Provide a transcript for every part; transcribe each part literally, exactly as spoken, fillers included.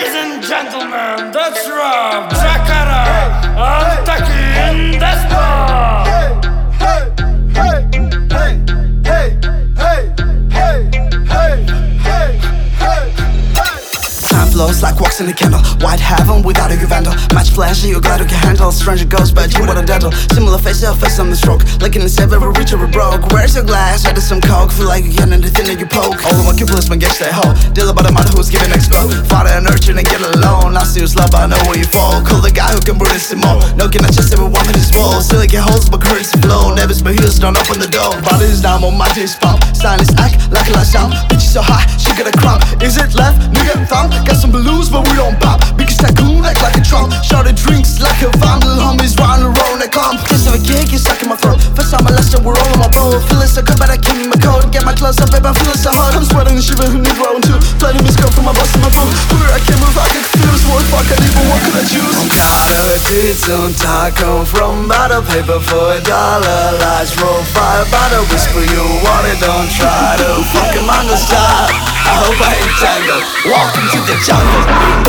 Ladies and gentlemen, that's Rob, Jakarta, I'm Takin Despa. Hey, hey, hey, hey, hey, hey, hey, hey, hey, hey. Time flows like wax in a candle. White heaven without a vandal. Match flashy, you glad you can handle. Stranger goes, but you want a dental. Similar face, your face on the stroke. Like in the save, every rich, every broke. Where's your glass? Added some coke. Feel like you get anything that you poke. All of my cupid's been gets that hoe. Deal about a mother who's giving expo. Father and nurture and get alone. I see you love, I know where you fall. Call the guy who can bring this more. No can I just everyone with his wall. Still get holes, but currency flow. Never's but heels don't open the door. Body's down, on my taste pump. Silence act like a last sound. Bitch so hot, she got a crump. Is it left? Nigga thumb. Got some balloons, but we don't pop. Because tycoon act like a trump. Shorty drinks like a vomit. Little homies round and roll, they come. Kiss of a cake, you stuck in my throat. First time I left, we're all on my bro. Feeling so good, but I keep my code. Get my clothes up, babe, I'm feeling so hard. I'm sweating and shivering and growing too. Planning this girl from my bus and my food. Where I can't move, I get confused. What fuck, I even what could I choose? I'm caught a teeth on taco from bottle paper for a dollar. Lights roll fire by the whisper. You want it, don't try to fucking mango style. I hope I ain't tangled. Walk into the jungle.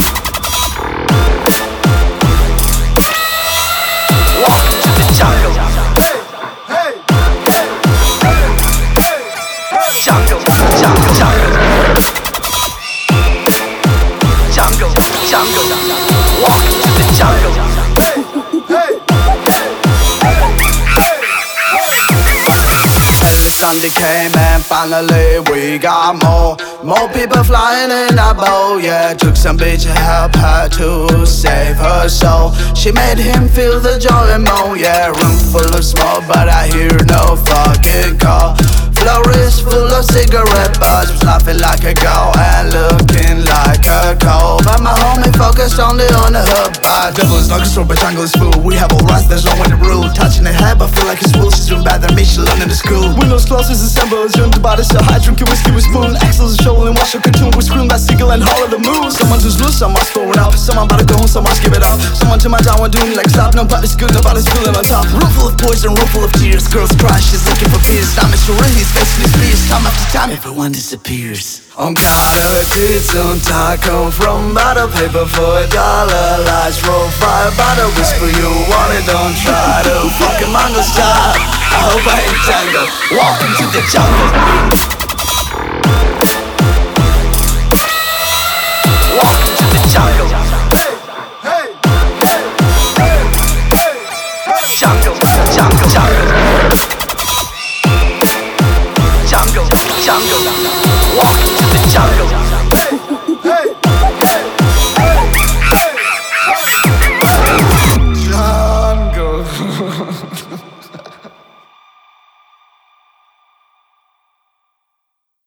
Walk into the jungle. Hey, hey, hey, hey, hey. Jungle, jungle, jungle. Jungle, jungle. Walk into the jungle. Hey, Till the Sunday came and finally we got more More people flying in our boat, yeah. Took some bitch to help her to save her soul. She made him feel the joy and moan, yeah. Room full of smoke but I hear no fucking call. Floor is full of cigarette butts. Was laughing like a girl and looking like a cold. But my homie focused only on the hook. But devil is not controlled by jungle is fool. We have all rights, there's no way to rule. Touching the head, but feel like it's wool. She's doing bad than me, she learning to school. Windows closed as December, young the body so high, drinking whiskey with spoon. Axles are showing, watch a cartoon. We scream by seagull and hollow the moon. Someone who's loose, someone's throwing up. Someone about to go home, someone's give it up. Someone to my down, one doing like stop. Nobody's good, nobody's feeling on top. Room full of poison, room full of tears. Girls cry, she's looking for peace. Time is surreal, he's facing his fears. Time after time, everyone disappears. I'm caught a kids on taco from bottle paper for a dollar. Lights roll fire by the whisper. You want it, don't try to fucking mango style. I hope I ain't tangled. Walk into the jungle.